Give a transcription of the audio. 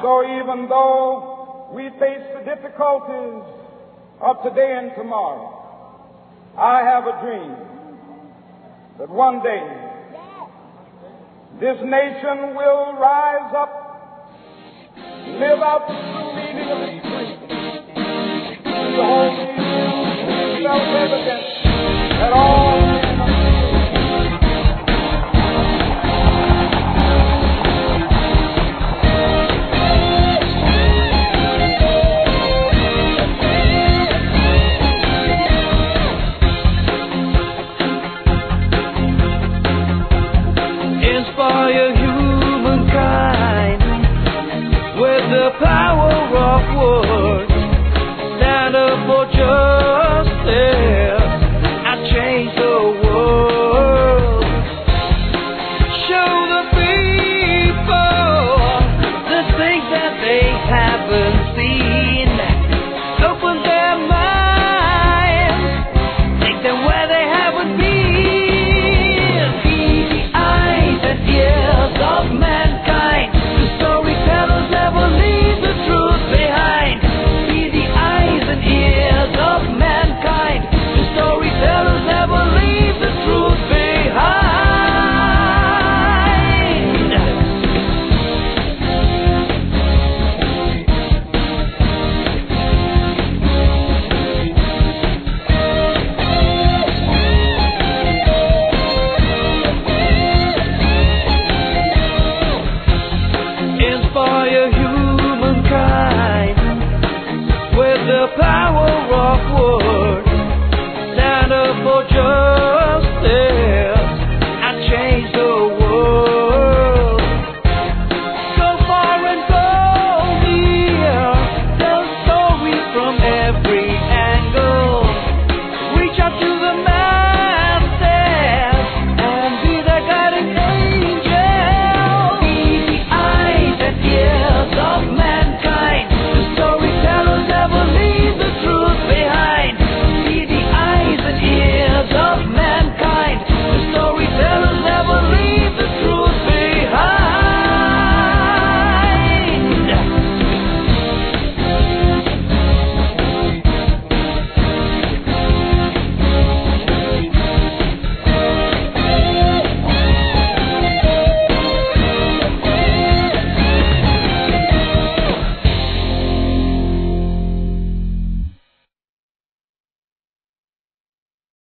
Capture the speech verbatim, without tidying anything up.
So even though we face the difficulties of today and tomorrow, I have a dream that one day this nation will rise up, live out the true meaning of its creed, and the whole meaning self-evident that all men are inspire humankind with the power of words.